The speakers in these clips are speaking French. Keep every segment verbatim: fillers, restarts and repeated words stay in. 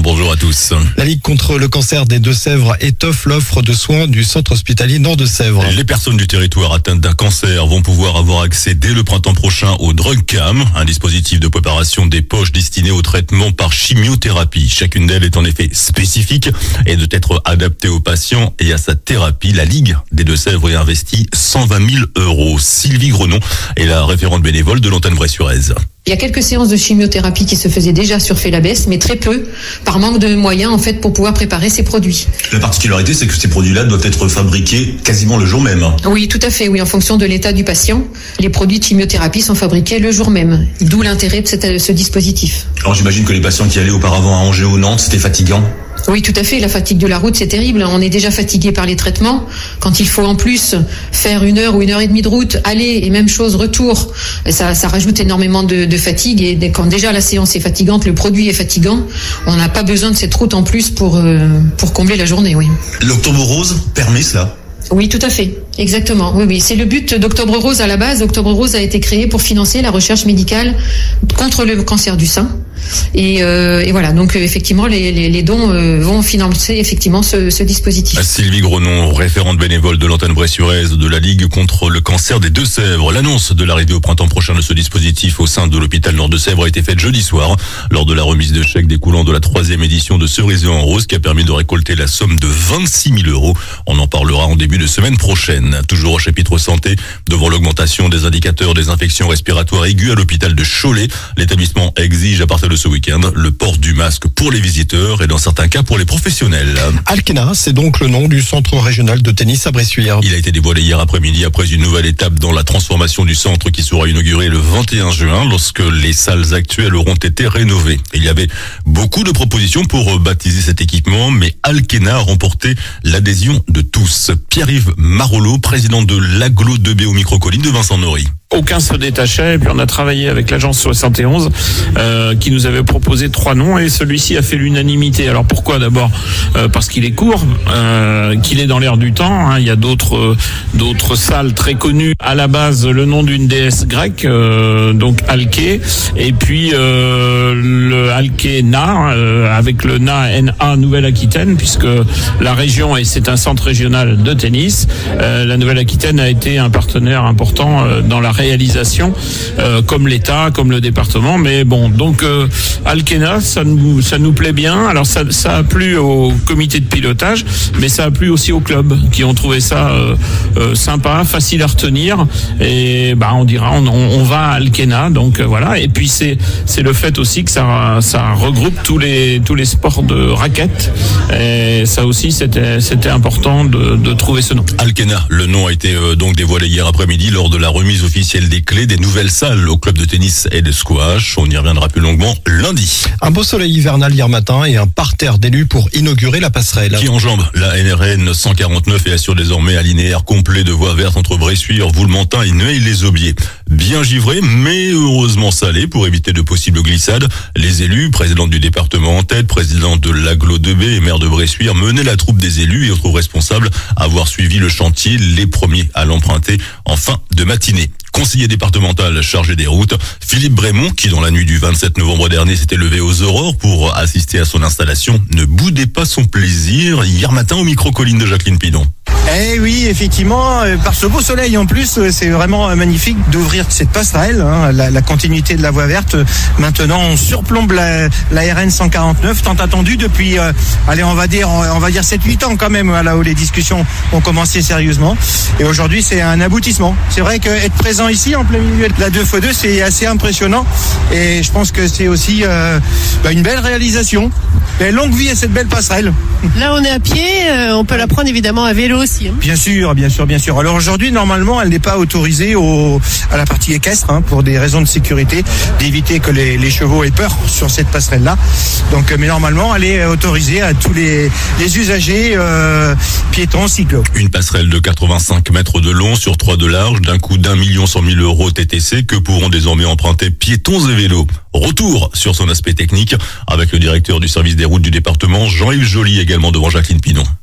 bonjour à tous. La Ligue contre le cancer des Deux-Sèvres étoffe l'offre de soins du centre hospitalier Nord-de-Sèvres. Les personnes du territoire atteintes d'un cancer vont pouvoir avoir accès dès le printemps prochain au DrugCam, un dispositif de préparation des poches destiné au traitement par chimiothérapie. Chacune d'elles est en effet spécifique et doit être adaptée au patient et à sa thérapie. La Ligue des Deux-Sèvres y investit cent vingt mille euros. Sylvie Grenon est la référente bénévole de l'antenne Bray-sur-Aise. Il y a quelques séances de chimiothérapie qui se faisaient déjà sur Félabès, mais très peu, par manque de moyens en fait pour pouvoir préparer ces produits. La particularité, c'est que ces produits-là doivent être fabriqués quasiment le jour même. Oui, tout à fait, oui, en fonction de l'état du patient. Les produits de chimiothérapie sont fabriqués le jour même, d'où l'intérêt de cette, ce dispositif. Alors j'imagine que les patients qui allaient auparavant à Angers ou Nantes, c'était fatigant. Oui, tout à fait. La fatigue de la route, c'est terrible. On est déjà fatigué par les traitements. Quand il faut en plus faire une heure ou une heure et demie de route, aller et même chose, retour, ça, ça rajoute énormément de, de fatigue. Et quand déjà la séance est fatigante, le produit est fatigant, on n'a pas besoin de cette route en plus pour, euh, pour combler la journée, oui. L'Octobre Rose permet cela? Oui, tout à fait. Exactement. Oui, oui. C'est le but d'Octobre Rose à la base. Octobre Rose a été créé pour financer la recherche médicale contre le cancer du sein. Et, euh, et voilà. Donc, effectivement, les, les, les dons euh, vont financer effectivement ce, ce dispositif. Sylvie Grenon, référente bénévole de l'antenne Bray-sur-Aise de la Ligue contre le cancer des Deux-Sèvres. L'annonce de l'arrivée au printemps prochain de ce dispositif au sein de l'hôpital Nord-de-Sèvres a été faite jeudi soir lors de la remise de chèques découlant de la troisième édition de Cerisier en Rose qui a permis de récolter la somme de vingt-six mille euros. On en parlera en début de semaine prochaine. Toujours au chapitre santé, devant l'augmentation des indicateurs des infections respiratoires aiguës à l'hôpital de Cholet, l'établissement exige à partir de ce week-end le port du masque pour les visiteurs et dans certains cas pour les professionnels. Alkena, c'est donc le nom du centre régional de tennis à Bressuire. Il a été dévoilé hier après-midi après une nouvelle étape dans la transformation du centre qui sera inauguré le vingt et un juin lorsque les salles actuelles auront été rénovées. Il y avait beaucoup de propositions pour baptiser cet équipement, mais Alkena a remporté l'adhésion de tous. Pierre-Yves Marollo, président de l'Aglo deux B au micro-colline de Vincent Nory. Aucun se détachait, et puis on a travaillé avec l'agence soixante et onze euh, qui nous avait proposé trois noms et celui-ci a fait l'unanimité. Alors pourquoi? D'abord euh, parce qu'il est court, euh, qu'il est dans l'air du temps. Hein. Il y a d'autres euh, d'autres salles très connues. À la base, le nom d'une déesse grecque, euh, donc Alké, et puis euh, le Alkena euh, avec le Na N A Nouvelle-Aquitaine, puisque la région et c'est un centre régional de tennis. Euh, la Nouvelle-Aquitaine a été un partenaire important euh, dans la réalisation, euh, comme l'État, comme le département. Mais bon, donc euh, Alkena, ça nous ça nous plaît bien. Alors ça ça a plu au comité de pilotage, mais ça a plu aussi au club qui ont trouvé ça euh, euh, sympa, facile à retenir. Et bah on dira on, on va à Alkena. Donc euh, voilà. Et puis c'est c'est le fait aussi que ça ça regroupe tous les tous les sports de raquettes. Et ça aussi c'était c'était important de de trouver ce nom. Alkena, le nom a été euh, donc dévoilé hier après-midi lors de la remise officielle des clés des nouvelles salles au club de tennis et de squash. On y reviendra plus longuement lundi. Un beau soleil hivernal hier matin et un parterre d'élus pour inaugurer la passerelle. Qui enjambe la N R N cent quarante-neuf et assure désormais un linéaire complet de voies vertes entre Bressuire, Voulementin et Neuilly-les-Aubiers. Bien givré, mais heureusement salé pour éviter de possibles glissades. Les élus, présidente du département en tête, présidente de l'Aglo deux B et maire de Bressuire, menaient la troupe des élus et autres responsables à avoir suivi le chantier, les premiers à l'emprunter en fin de matinée. Conseiller départemental chargé des routes, Philippe Brémond, qui dans la nuit du vingt-sept novembre dernier s'était levé aux aurores pour assister à son installation, ne boudait pas son plaisir hier matin au micro-colline de Jacqueline Pidon. Eh oui, effectivement, par ce beau soleil en plus, c'est vraiment magnifique d'ouvrir cette passerelle, hein, la, la continuité de la voie verte. Maintenant, on surplombe la, la R N cent quarante-neuf, tant attendue depuis, euh, allez, on va dire, on va dire sept huit ans quand même, là où les discussions ont commencé sérieusement. Et aujourd'hui, c'est un aboutissement. C'est vrai qu'être présent ici, en plein milieu de la deux fois deux, c'est assez impressionnant. Et je pense que c'est aussi euh, bah, une belle réalisation. Et longue vie à cette belle passerelle. Là, on est à pied, euh, on peut la prendre évidemment à vélo aussi. Hein. Bien sûr, bien sûr, bien sûr. Alors aujourd'hui, normalement, elle n'est pas autorisée au, à la partie équestre, hein, pour des raisons de sécurité, d'éviter que les, les chevaux aient peur sur cette passerelle-là. Donc, mais normalement, elle est autorisée à tous les, les usagers euh, piétons, cyclos. Une passerelle de quatre-vingt-cinq mètres de long sur trois de large, d'un coût d'un million cent mille euros T T C que pourront désormais emprunter piétons et vélos. Retour sur son aspect technique avec le directeur du service des routes du département, Jean-Yves Joly, également devant Jacqueline Pidon.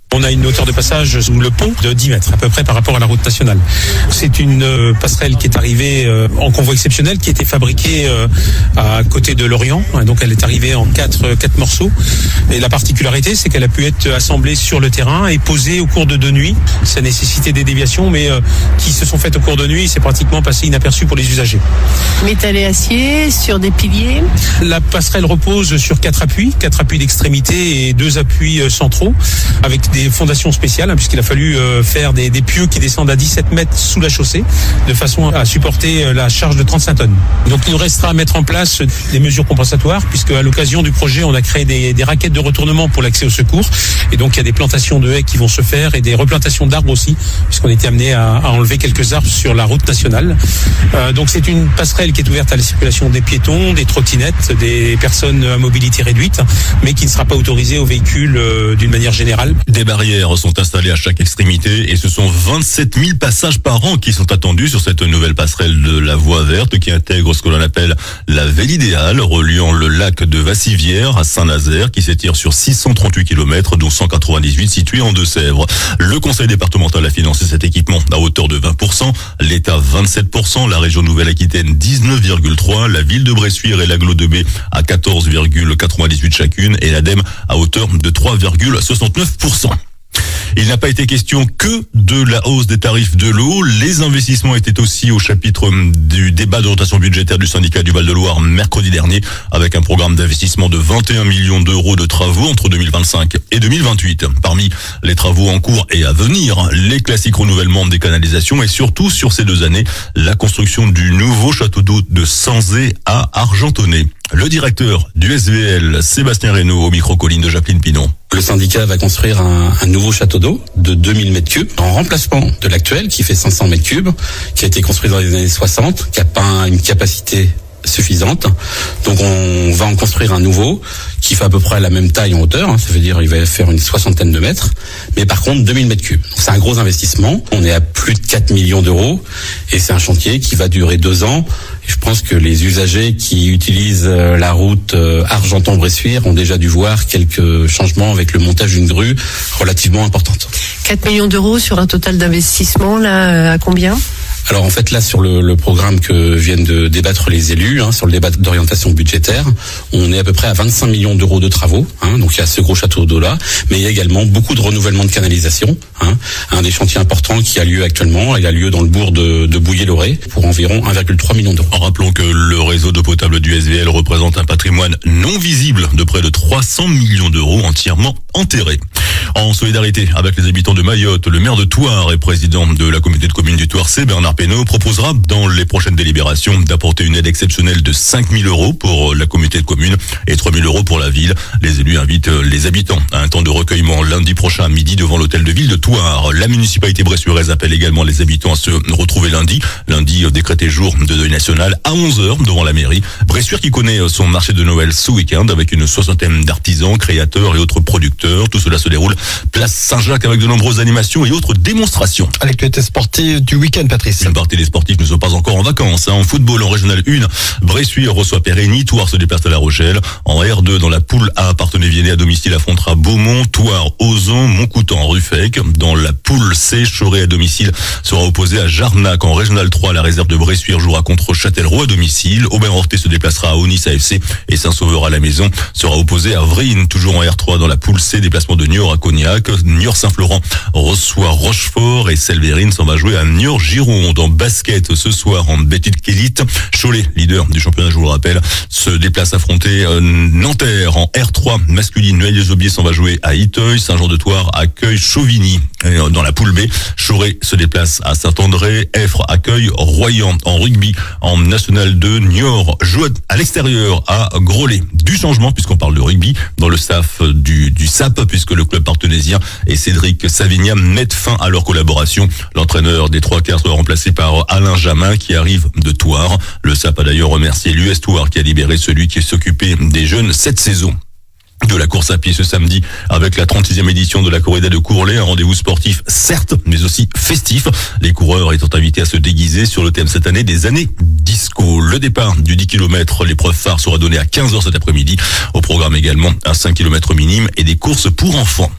On a une hauteur de passage sous le pont de dix mètres à peu près par rapport à la route nationale. C'est une euh, passerelle qui est arrivée euh, en convoi exceptionnel, qui était fabriquée euh, à côté de Lorient. Donc elle est arrivée en quatre, quatre morceaux. Et la particularité, c'est qu'elle a pu être assemblée sur le terrain et posée au cours de deux nuits. Ça nécessitait des déviations, mais euh, qui se sont faites au cours de nuit. C'est pratiquement passé inaperçu pour les usagers. Métal et acier, sur des piliers. La passerelle repose sur quatre appuis, quatre appuis d'extrémité et deux appuis centraux, avec des des fondations spéciales, hein, puisqu'il a fallu euh, faire des, des pieux qui descendent à dix-sept mètres sous la chaussée, de façon à supporter euh, la charge de trente-cinq tonnes. Donc il nous restera à mettre en place des mesures compensatoires, puisque à l'occasion du projet, on a créé des, des raquettes de retournement pour l'accès au secours, et donc il y a des plantations de haies qui vont se faire, et des replantations d'arbres aussi, puisqu'on était amené à, à enlever quelques arbres sur la route nationale. Euh, donc c'est une passerelle qui est ouverte à la circulation des piétons, des trottinettes, des personnes à mobilité réduite, mais qui ne sera pas autorisée aux véhicules euh, d'une manière générale. Des barrières sont installées à chaque extrémité et ce sont vingt-sept mille passages par an qui sont attendus sur cette nouvelle passerelle de la voie verte qui intègre ce que l'on appelle la Velle idéale, reliant le lac de Vassivière à Saint-Nazaire, qui s'étire sur six cent trente-huit kilomètres, dont cent quatre-vingt-dix-huit situés en Deux-Sèvres. Le conseil départemental a financé cet équipement à hauteur de vingt pour cent, l'État vingt-sept pour cent, la région Nouvelle-Aquitaine dix-neuf virgule trois pour cent, la ville de Bressuire et l'agglo de Baie à quatorze virgule quatre-vingt-dix-huit chacune et l'ADEME à hauteur de trois virgule soixante-neuf pour cent. Il n'a pas été question que de la hausse des tarifs de l'eau. Les investissements étaient aussi au chapitre du débat d'orientation budgétaire du syndicat du Val-de-Loire mercredi dernier, avec un programme d'investissement de vingt et un millions d'euros de travaux entre deux mille vingt-cinq et deux mille vingt-huit. Parmi les travaux en cours et à venir, les classiques renouvellements des canalisations et surtout sur ces deux années, la construction du nouveau château d'eau de Sanzé à Argentonnet. Le directeur du S V L, Sébastien Reynaud, au micro-colline de Jacqueline Pinon. Le syndicat va construire un, un nouveau château d'eau de deux mille mètres cubes en remplacement de l'actuel qui fait cinq cents mètres cubes, qui a été construit dans les années soixante, qui n'a pas une capacité suffisante. Donc on va en construire un nouveau qui fait à peu près la même taille en hauteur, hein, ça veut dire il va faire une soixantaine de mètres, mais par contre deux mille mètres cubes. Donc c'est un gros investissement, on est à plus de quatre millions d'euros et c'est un chantier qui va durer deux ans. Et je pense que les usagers qui utilisent la route Argenton-Bressuire ont déjà dû voir quelques changements avec le montage d'une grue relativement importante. quatre millions d'euros sur un total d'investissement, là, à combien ? Alors en fait là sur le, le programme que viennent de débattre les élus, hein, sur le débat d'orientation budgétaire, on est à peu près à vingt-cinq millions d'euros de travaux, hein, donc il y a ce gros château d'eau là, mais il y a également beaucoup de renouvellement de canalisation, hein, un des chantiers importants qui a lieu actuellement, il a lieu dans le bourg de, de Bouillé-Loré pour environ un virgule trois million d'euros. Rappelons que le réseau d'eau potable du S V L représente un patrimoine non visible de près de trois cents millions d'euros entièrement enterrés. En solidarité avec les habitants de Mayotte, le maire de Thouars et président de la communauté de communes du Thouars, Bernard Pénaud, proposera dans les prochaines délibérations d'apporter une aide exceptionnelle de cinq mille euros pour la communauté de communes et trois mille euros pour la ville. Les élus invitent les habitants à un temps de recueillement lundi prochain à midi devant l'hôtel de ville de Thouars. La municipalité bressuiraise appelle également les habitants à se retrouver lundi. Lundi, décrété jour de deuil national à onze heures devant la mairie. Bressuire qui connaît son marché de Noël ce week-end avec une soixantaine d'artisans, créateurs et autres producteurs. Tout cela se déroule place Saint-Jacques avec de nombreuses animations et autres démonstrations. À l'actualité sportive du week-end, Patrice. Une partie des sportifs ne sont pas encore en vacances. Hein. En football, en régional un, Bressuire reçoit Périgny, Thouars se déplace à La Rochelle. En R deux, dans la poule A, Parthenay-Viennet à domicile affrontera Beaumont, Thouars, Ozan, Montcoutan, Ruffec. Dans la poule C, Choré à domicile sera opposé à Jarnac. En régional trois, la réserve de Bressuire jouera contre Châtellerault à domicile. Aubin-Horté se déplacera à Onis A F C et Saint-Sauveur à la maison sera opposé à Vrines. Toujours en R trois, dans la poule C, déplacement de Niort à Cognac. Niort-Saint-Florent reçoit Rochefort et Selverine s'en va jouer à Niort-Gironde. En basket ce soir en Petite Élite, Cholet, leader du championnat, je vous le rappelle, se déplace affronter euh, Nanterre. En R trois masculine, Noël-les-Aubiers s'en va jouer à Iteuil. Saint-Jean-de-Thouars accueille Chauvigny. Et dans la poule B, Choré se déplace à Saint-André. Effre accueille Royan. En rugby, en National deux, Niort joue à l'extérieur à Groslay. Du changement puisqu'on parle de rugby dans le staff du, du S A P, puisque le club partenaisien et Cédric Savigna mettent fin à leur collaboration. L'entraîneur des trois quarts sera remplacé par Alain Jamin qui arrive de Thouars. Le S A P a d'ailleurs remercié l'U S Thouars qui a libéré celui qui s'occupait des jeunes cette saison. De la course à pied ce samedi avec la trente-sixième édition de la corrida de Courlay, un rendez-vous sportif certes mais aussi festif, les coureurs étant invités à se déguiser sur le thème cette année des années disco. Le départ du dix kilomètres, l'épreuve phare sera donnée à quinze heures cet après-midi, au programme également un cinq kilomètres minime et des courses pour enfants.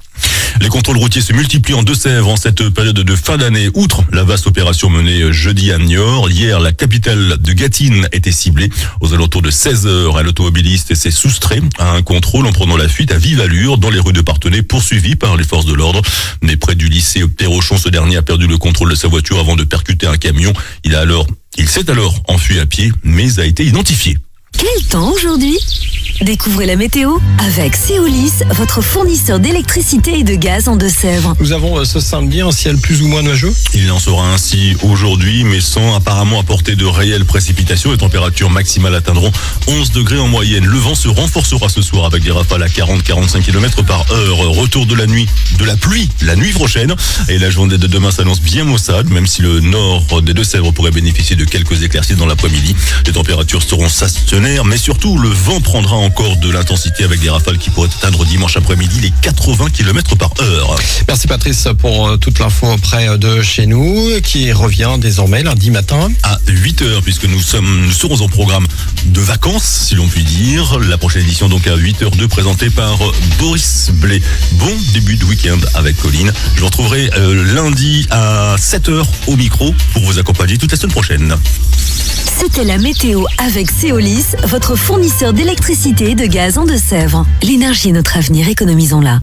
Les contrôles routiers se multiplient en Deux-Sèvres en cette période de fin d'année. Outre la vaste opération menée jeudi à Niort, hier la capitale de Gâtine était ciblée. Aux alentours de seize heures, un automobiliste s'est soustrait à un contrôle en prenant la fuite à vive allure dans les rues de Parthenay, poursuivi par les forces de l'ordre. Mais près du lycée Perrochon, ce dernier a perdu le contrôle de sa voiture avant de percuter un camion. Il a alors, il s'est alors enfui à pied, mais a été identifié. Quel temps aujourd'hui ? Découvrez la météo avec Céolis, votre fournisseur d'électricité et de gaz en Deux-Sèvres. Nous avons ce samedi un ciel plus ou moins nuageux. Il en sera ainsi aujourd'hui, mais sans apparemment apporter de réelles précipitations. Les températures maximales atteindront onze degrés en moyenne. Le vent se renforcera ce soir avec des rafales à quarante à quarante-cinq kilomètres par heure. Retour de la nuit, de la pluie la nuit prochaine. Et la journée de demain s'annonce bien maussade, même si le nord des Deux-Sèvres pourrait bénéficier de quelques éclaircies dans l'après-midi. Les températures seront stationnaires, mais surtout le vent prendra encore de l'intensité avec des rafales qui pourraient atteindre dimanche après-midi les quatre-vingts kilomètres par heure. Merci Patrice pour toute l'info près de chez nous, qui revient désormais lundi matin à huit heures, puisque nous sommes, nous serons en programme de vacances, si l'on peut dire. La prochaine édition donc à huit heures deux, présentée par Boris Blais. Bon début de week-end avec Colline. Je vous retrouverai euh, lundi à sept heures au micro pour vous accompagner toute la semaine prochaine. C'était la météo avec Céolis, votre fournisseur d'électricité et de gaz en Deux-Sèvres. L'énergie est notre avenir, économisons-la.